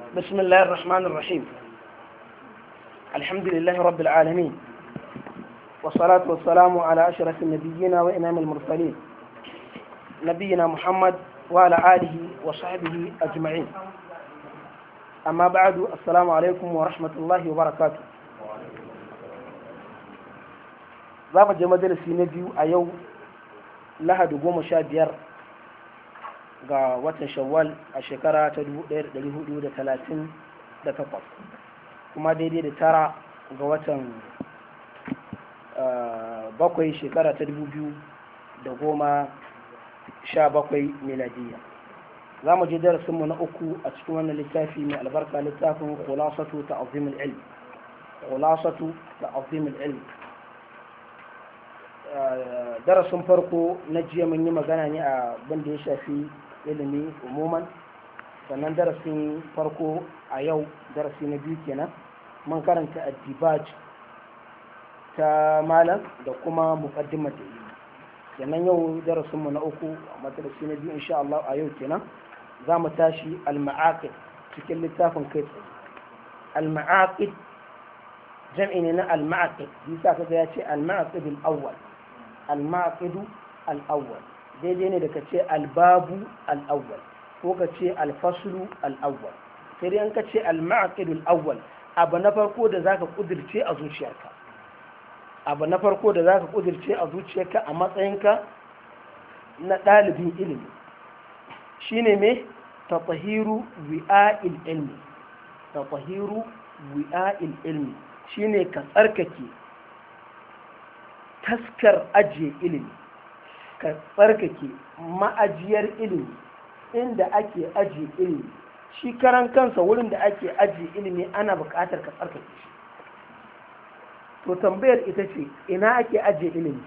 بسم الله الرحمن الرحيم. الحمد لله رب العالمين، والصلاة والسلام على أشرف النبيين وإمام المرسلين نبينا محمد وعلى آله وصحبه أجمعين. أما بعد، السلام عليكم ورحمة الله وبركاته. za je majalisi na biyu a yau lahadi 15 ga watan shawwal a shekara ta 1438 kuma daidai da 9 ga watan 7 shekara ta 2017 miladiya. za mu je darasinmu na uku a cikin wannan littafi mai albarka, littafin khulasatu ta'zimul ilm. Darasin farko na jiya mun yi magana ne a banda ya shafi ilimi umuman, sannan darasin farko a yau darasi na biyu kenan mun karanta addibaj ta malam da kuma muqaddimar da ilimi. sannan yau darasinmu na uku a madarasi na biyu insha Allah a yau kenan za mu tashi al-ma'aqid cikin littafin kai tsaye. al-ma'aqid jam'i ne na al-ma'aqid, bisa kaga ya ce al-ma'aqid al-awwal. al-maqidu al-awwal daidai ne da ka ce al-babu al-awwal ko ka ce al-faslu al-awwal. sai dai an ka ce al-maqidu al-awwal, abu na farko da zaka kudirce a zuciyarka, a matsayinka na ɗalibin ilimi shine me tatahiru wi'a'il ilmi, shine ka tsarkake taskar ajiye ilimi, ka tsarkake ma'ajiyar ilimi, inda ake ajiye ilimi. shi karan kansa wurin da ake ajiye ilimi ana buƙatar ka tsarkake shi. to tambayar ita ce, ina ake ajiye ilimi?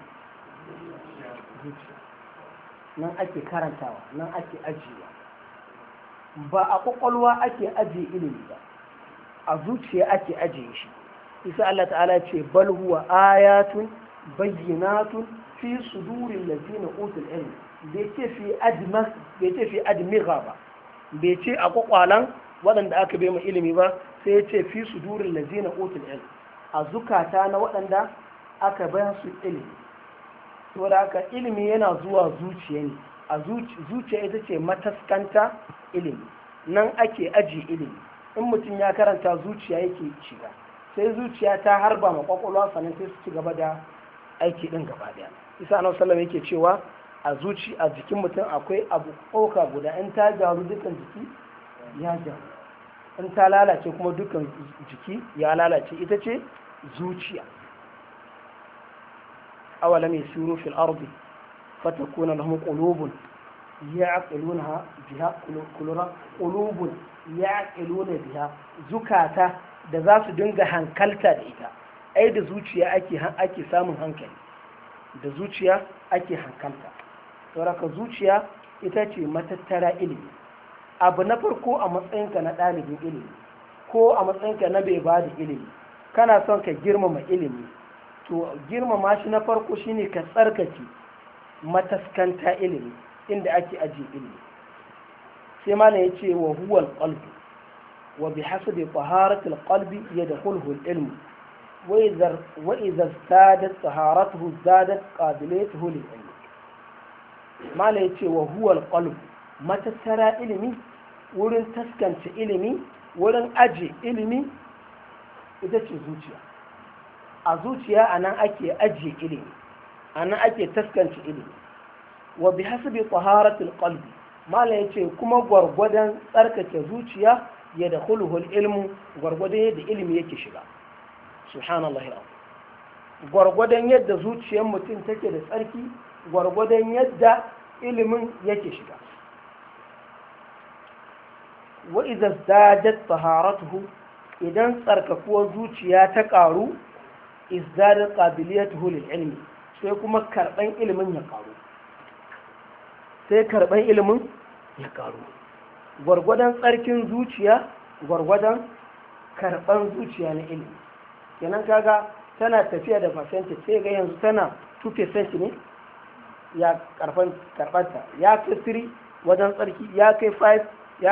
nan ake karantawa, nan ake ajiyewa. ba a ƙwaƙwalwa ake ajiye ilimi ba, a zuciya ake ajiye shi. isa Allah ta'ala ce bal huwa ayatun bayyinatun fi sudurin lazina utul ilm. bai ce fi admigha ba, bai ce a kwakwalan waɗanda aka bai mu ilimi ba, sai ya ce fi sudurin lazina utul ilm, a zukata na waɗanda aka bayan su ilimi. to da haka ilimi yana zuwa zuciya ne, a zuciya ita ce mataskanta ilimi, nan ake ajiye ilimi. in mutum ya karanta zuciya yake shiga, sai zuciya ta harba ma kwakwalwa, sannan sai su ci gaba da aiki din gaba daya. isa annabi sallallahu yake cewa a jikin mutum akwai abu koka guda, in ta gyaru dukkan jiki ya gyaru, in ta lalace kuma dukkan jiki ya lalace, ita ce zuciya. awalam yasiru fil ardi fatakuna lahum qulubun ya'qiluna biha, qulubun ya'qiluna biha, zukata da za su dinga hankalta da ita. ai da zuciya ake samun hankali, da zuciya ake hankalta. sauraka zuciya ita ce matattara ilimi. abu na farko a matsayinka na ɗalibin ilimi ko a matsayinka na bai ba da ilimi, kana son ka girmama ilimi, to girmama shi na farko shine ka tsarkake mataskanta ilimi, inda ake ajiye ilimi. sai ma ya ce wa huwal qalbi wa bi hasabi taharatil qalbi yadkhuluhu al-ilm wa idza zadat taharatuhu zadat qabiliyatuhu lil-ilm. mala yace wa huwa al-qalb, matattara ilimi, wurin taskance ilimi, wurin aje ilimi, ita ce zuciya. a zuciya anan ake aje ilimi, anan ake taskance ilimi. wa bi hasabi taharatil qalbi, mala yace kuma gwargwadon tsarkake zuciya ya da hulhul ilmu, gwargwadon yadda ilimi yake shiga. subhanallah, gwargwadon yadda zuciyar mutum take da tsarki, gwargwadon yadda ilimin yake shiga. wa idza zadat taharatuhu, idan tsarkakuwar zuciya ta karu, izdadat qabiliyatuhu lil ilmi, sai kuma karban ilimin ya karu. gwargwadon tsarkin zuciya gwargwadon karban zuciya na ilimi. kenan kaga tana tafiya da percentage, sai ga yanzu tana 2% ne ya karbanta, ya kai 3 wajen tsarki, ya kai 5